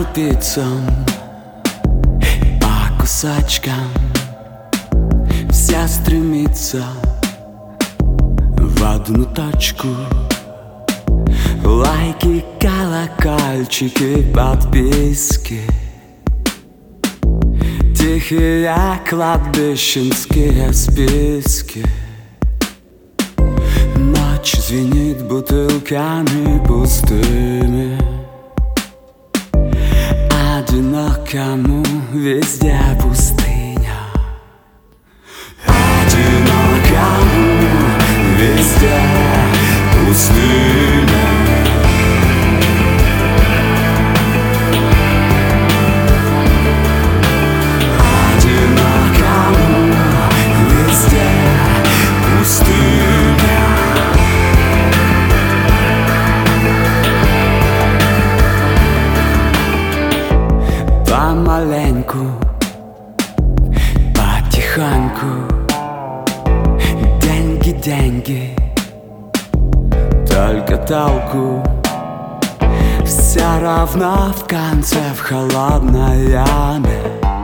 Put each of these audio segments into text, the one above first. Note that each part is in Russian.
крупицам, по кусачкам. Вся стремится в одну точку. Лайки, колокольчики, подписки, тихие кладбищенские списки. Ночь звенит бутылками пустыми. Одинокому везде пустыня. Одинокому везде пустыня. Одинокому везде пустыня. Помаленьку, потихоньку. Деньги, деньги, только толку. Все равно в конце в холодной яме.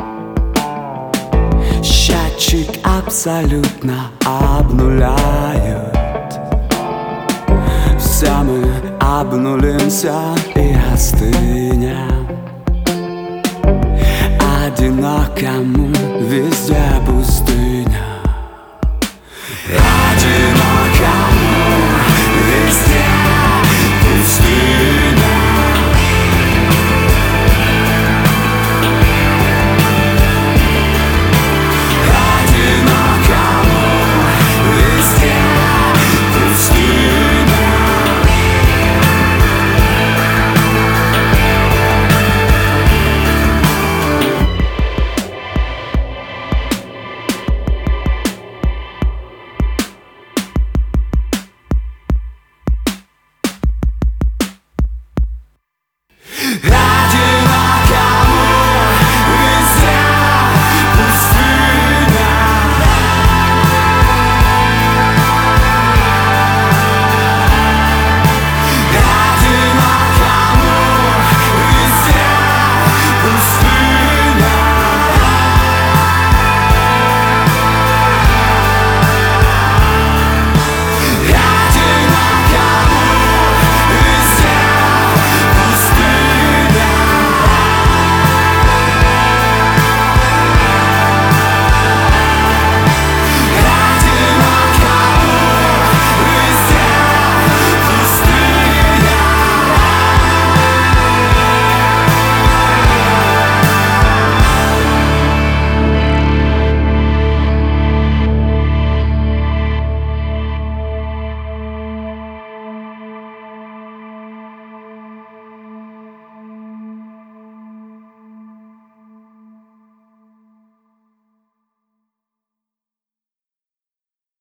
Счетчик абсолютно обнуляют. Все мы обнулимся и остынем. Одинокому везде пустыня.